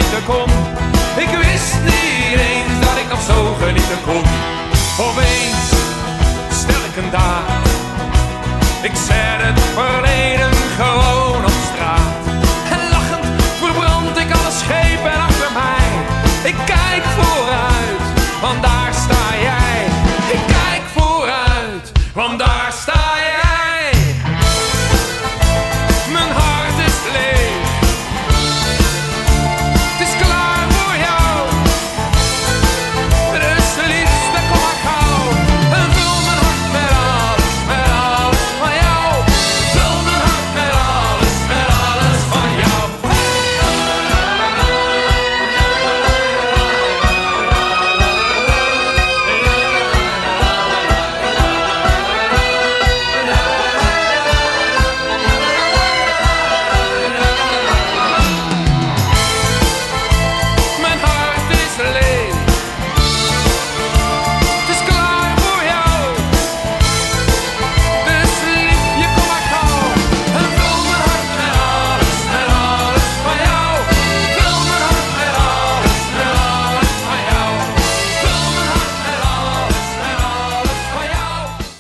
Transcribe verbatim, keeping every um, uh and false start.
genieten kon. Ik wist niet eens dat ik nog zo genieten kon. Opeens stel ik een dag, ik zet het verleden